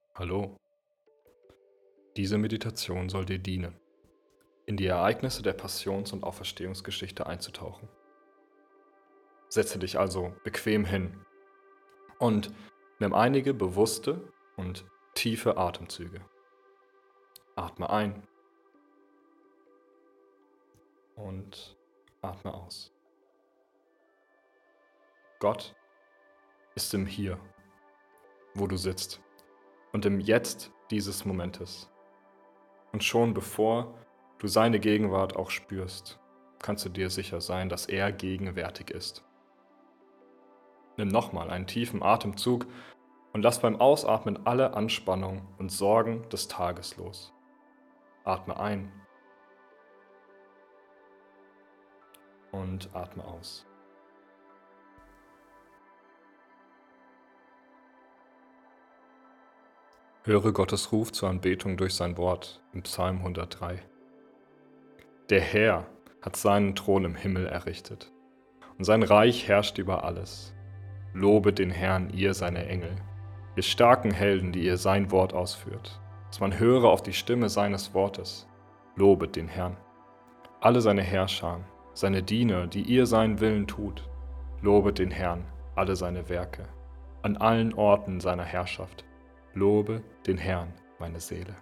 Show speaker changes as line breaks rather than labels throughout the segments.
Hallo, diese Meditation soll dir dienen, in die Ereignisse der Passions- und Auferstehungsgeschichte einzutauchen. Setze dich also bequem hin und nimm einige bewusste und tiefe Atemzüge. Atme ein und atme aus. Gott ist im Hier, wo du sitzt, und im Jetzt dieses Momentes. Und schon bevor du seine Gegenwart auch spürst, kannst du dir sicher sein, dass er gegenwärtig ist. Nimm nochmal einen tiefen Atemzug und lass beim Ausatmen alle Anspannung und Sorgen des Tages los. Atme ein und atme aus. Höre Gottes Ruf zur Anbetung durch sein Wort im Psalm 103. Der Herr hat seinen Thron im Himmel errichtet und sein Reich herrscht über alles. Lobet den Herrn, ihr seine Engel, ihr starken Helden, die ihr sein Wort ausführt, dass man höre auf die Stimme seines Wortes. Lobet den Herrn. Alle seine Herrscher, seine Diener, die ihr seinen Willen tut. Lobet den Herrn, alle seine Werke, an allen Orten seiner Herrschaft. Lobe den Herrn, meine Seele.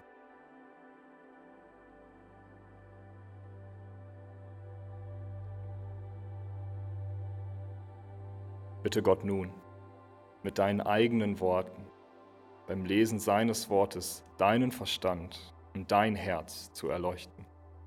Bitte Gott nun, mit deinen eigenen Worten, beim Lesen seines Wortes, deinen Verstand und dein Herz zu erleuchten.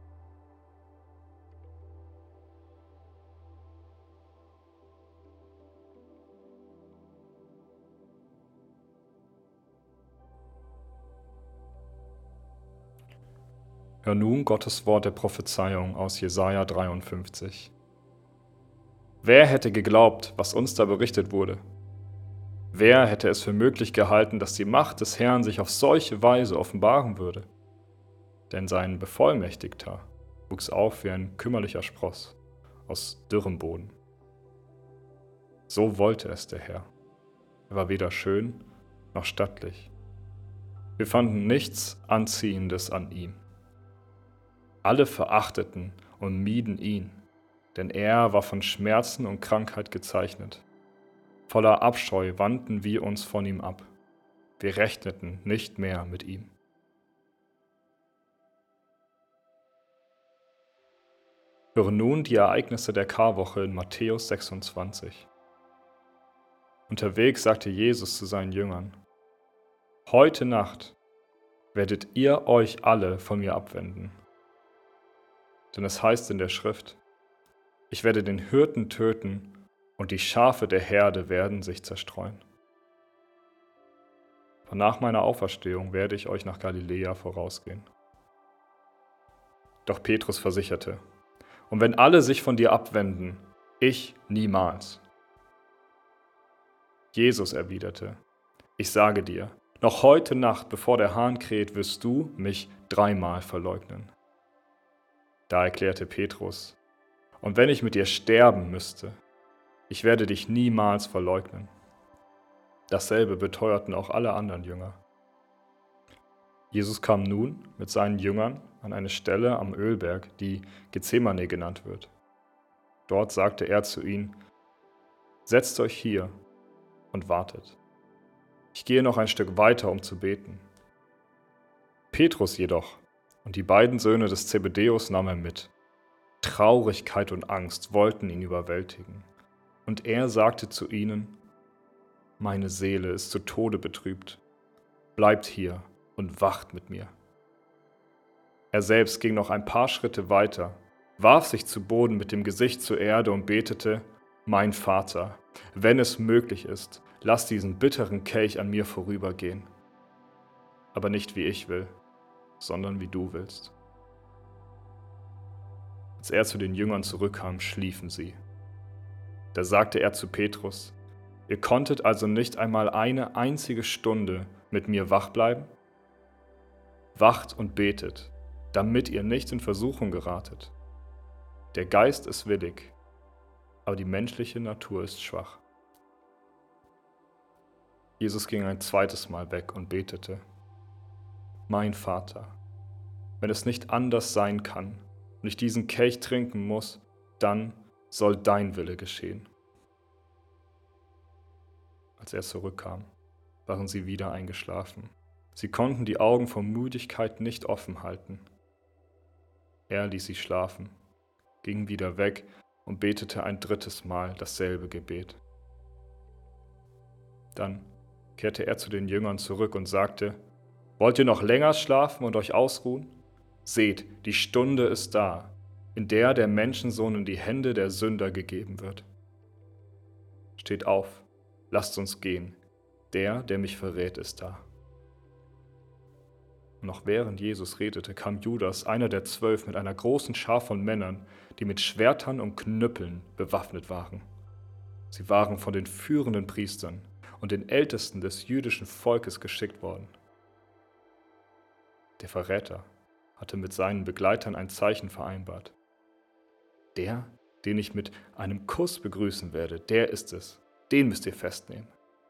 Hör nun Gottes Wort der Prophezeiung aus Jesaja 53. Wer hätte geglaubt, was uns da berichtet wurde? Wer hätte es für möglich gehalten, dass die Macht des Herrn sich auf solche Weise offenbaren würde? Denn sein Bevollmächtigter wuchs auf wie ein kümmerlicher Spross aus dürrem Boden. So wollte es der Herr. Er war weder schön noch stattlich. Wir fanden nichts Anziehendes an ihm. Alle verachteten und mieden ihn, denn er war von Schmerzen und Krankheit gezeichnet. Voller Abscheu wandten wir uns von ihm ab. Wir rechneten nicht mehr mit ihm. Höre nun die Ereignisse der Karwoche in Matthäus 26. Unterwegs sagte Jesus zu seinen Jüngern: Heute Nacht werdet ihr euch alle von mir abwenden. Denn es heißt in der Schrift: Ich werde den Hirten töten und die Schafe der Herde werden sich zerstreuen. Und nach meiner Auferstehung werde ich euch nach Galiläa vorausgehen. Doch Petrus versicherte: Und wenn alle sich von dir abwenden, ich niemals. Jesus erwiderte: Ich sage dir, noch heute Nacht, bevor der Hahn kräht, wirst du mich 3-mal verleugnen. Da erklärte Petrus: Und wenn ich mit dir sterben müsste, ich werde dich niemals verleugnen. Dasselbe beteuerten auch alle anderen Jünger. Jesus kam nun mit seinen Jüngern an eine Stelle am Ölberg, die Gethsemane genannt wird. Dort sagte er zu ihnen: Setzt euch hier und wartet. Ich gehe noch ein Stück weiter, um zu beten. Petrus jedoch und die beiden Söhne des Zebedäus nahm er mit. Traurigkeit und Angst wollten ihn überwältigen. Und er sagte zu ihnen: Meine Seele ist zu Tode betrübt. Bleibt hier und wacht mit mir. Er selbst ging noch ein paar Schritte weiter, warf sich zu Boden mit dem Gesicht zur Erde und betete: Mein Vater, wenn es möglich ist, lass diesen bitteren Kelch an mir vorübergehen. Aber nicht wie ich will, sondern wie du willst. Als er zu den Jüngern zurückkam, schliefen sie. Da sagte er zu Petrus: Ihr konntet also nicht einmal eine einzige Stunde mit mir wach bleiben? Wacht und betet, damit ihr nicht in Versuchung geratet. Der Geist ist willig, aber die menschliche Natur ist schwach. Jesus ging ein zweites Mal weg und betete: mein Vater, wenn es nicht anders sein kann und ich diesen Kelch trinken muss, dann soll dein Wille geschehen. Als er zurückkam, waren sie wieder eingeschlafen. Sie konnten die Augen vor Müdigkeit nicht offen halten. Er ließ sie schlafen, ging wieder weg und betete ein drittes Mal dasselbe Gebet. Dann kehrte er zu den Jüngern zurück und sagte: Wollt ihr noch länger schlafen und euch ausruhen? Seht, die Stunde ist da, in der der Menschensohn in die Hände der Sünder gegeben wird. Steht auf, lasst uns gehen. Der mich verrät, ist da. Und noch während Jesus redete, kam Judas, einer der 12, mit einer großen Schar von Männern, die mit Schwertern und Knüppeln bewaffnet waren. Sie waren von den führenden Priestern und den Ältesten des jüdischen Volkes geschickt worden. Der Verräter hatte mit seinen Begleitern ein Zeichen vereinbart. Der, den ich mit einem Kuss begrüßen werde, der ist es. Den müsst ihr festnehmen.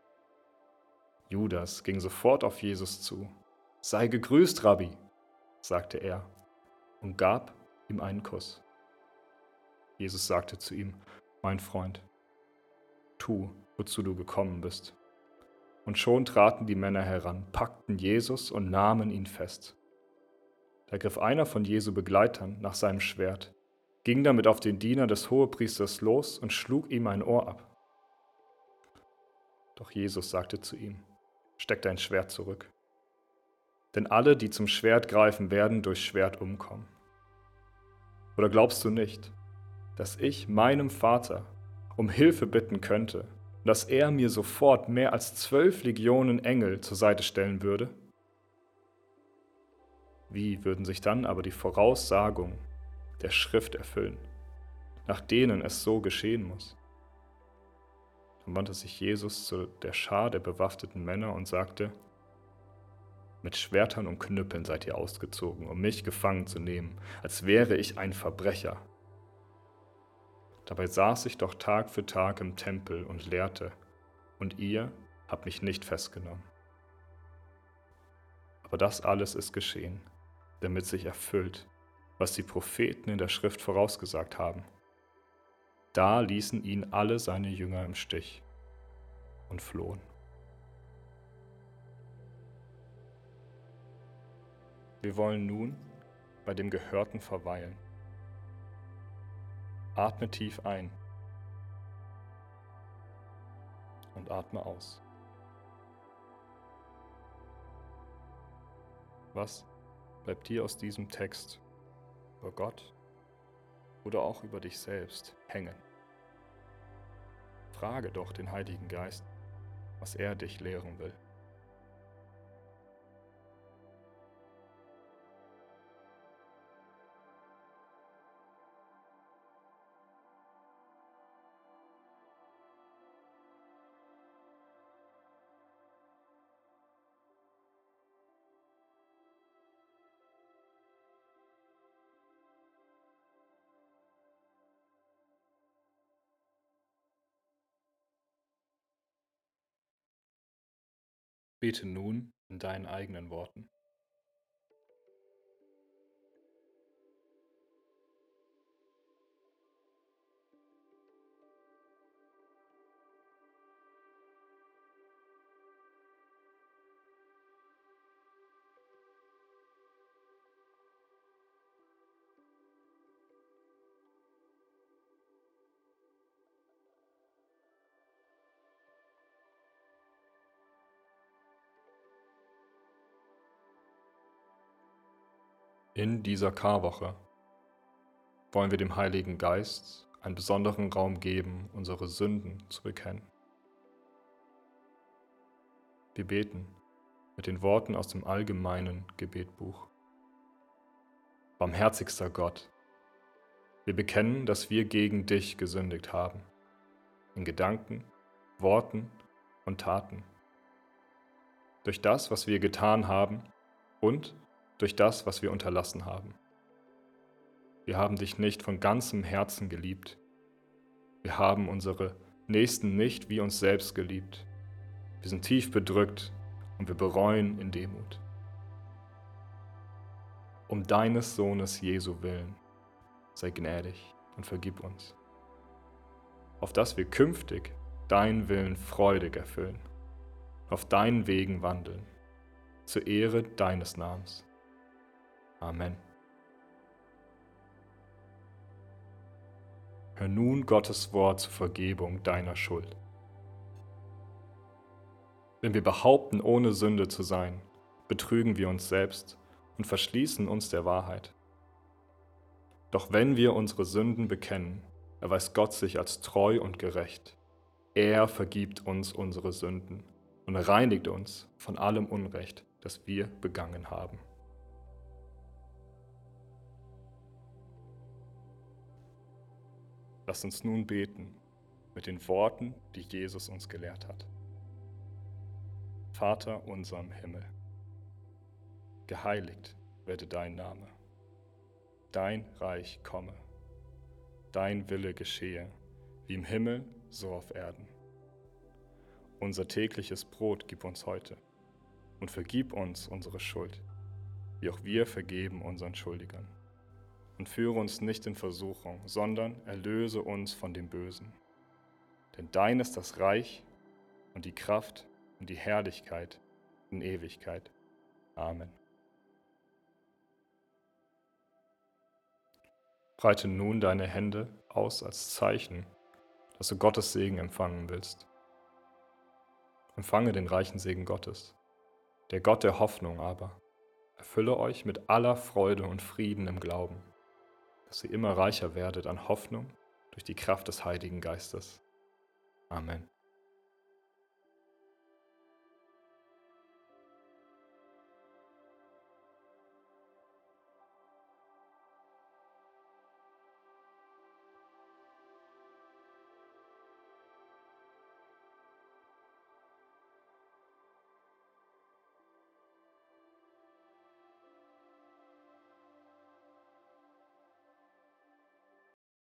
Judas ging sofort auf Jesus zu. Sei gegrüßt, Rabbi, sagte er und gab ihm einen Kuss. Jesus sagte zu ihm: Mein Freund, tu, wozu du gekommen bist. Und schon traten die Männer heran, packten Jesus und nahmen ihn fest. Da griff einer von Jesu Begleitern nach seinem Schwert, ging damit auf den Diener des Hohepriesters los und schlug ihm ein Ohr ab. Doch Jesus sagte zu ihm: Steck dein Schwert zurück. Denn alle, die zum Schwert greifen, werden durch Schwert umkommen. Oder glaubst du nicht, dass ich meinem Vater um Hilfe bitten könnte und dass er mir sofort mehr als 12 Legionen Engel zur Seite stellen würde? Wie würden sich dann aber die Voraussagungen der Schrift erfüllen, nach denen es so geschehen muss? Dann wandte sich Jesus zu der Schar der bewaffneten Männer und sagte: Mit Schwertern und Knüppeln seid ihr ausgezogen, um mich gefangen zu nehmen, als wäre ich ein Verbrecher. Dabei saß ich doch Tag für Tag im Tempel und lehrte, und ihr habt mich nicht festgenommen. Aber das alles ist geschehen, damit sich erfüllt, was die Propheten in der Schrift vorausgesagt haben. Da ließen ihn alle seine Jünger im Stich und flohen. Wir wollen nun bei dem Gehörten verweilen. Atme tief ein und atme aus. Was bleibt dir aus diesem Text über Gott oder auch über dich selbst hängen? Frage doch den Heiligen Geist, was er dich lehren will. Bete nun in deinen eigenen Worten. In dieser Karwoche wollen wir dem Heiligen Geist einen besonderen Raum geben, unsere Sünden zu bekennen. Wir beten mit den Worten aus dem allgemeinen Gebetbuch. Barmherzigster Gott, wir bekennen, dass wir gegen dich gesündigt haben, in Gedanken, Worten und Taten. Durch das, was wir getan haben und durch das, was wir unterlassen haben. Wir haben dich nicht von ganzem Herzen geliebt. Wir haben unsere Nächsten nicht wie uns selbst geliebt. Wir sind tief bedrückt und wir bereuen in Demut. Um deines Sohnes Jesu willen, sei gnädig und vergib uns, auf dass wir künftig deinen Willen freudig erfüllen, auf deinen Wegen wandeln, zur Ehre deines Namens. Amen. Hör nun Gottes Wort zur Vergebung deiner Schuld. Wenn wir behaupten, ohne Sünde zu sein, betrügen wir uns selbst und verschließen uns der Wahrheit. Doch wenn wir unsere Sünden bekennen, erweist Gott sich als treu und gerecht. Er vergibt uns unsere Sünden und reinigt uns von allem Unrecht, das wir begangen haben. Lasst uns nun beten mit den Worten, die Jesus uns gelehrt hat. Vater unser im Himmel, geheiligt werde dein Name, dein Reich komme, dein Wille geschehe, wie im Himmel, so auf Erden. Unser tägliches Brot gib uns heute und vergib uns unsere Schuld, wie auch wir vergeben unseren Schuldigern. Und führe uns nicht in Versuchung, sondern erlöse uns von dem Bösen. Denn dein ist das Reich und die Kraft und die Herrlichkeit in Ewigkeit. Amen. Breite nun deine Hände aus als Zeichen, dass du Gottes Segen empfangen willst. Empfange den reichen Segen Gottes. Der Gott der Hoffnung aber erfülle euch mit aller Freude und Frieden im Glauben, dass ihr immer reicher werdet an Hoffnung durch die Kraft des Heiligen Geistes. Amen.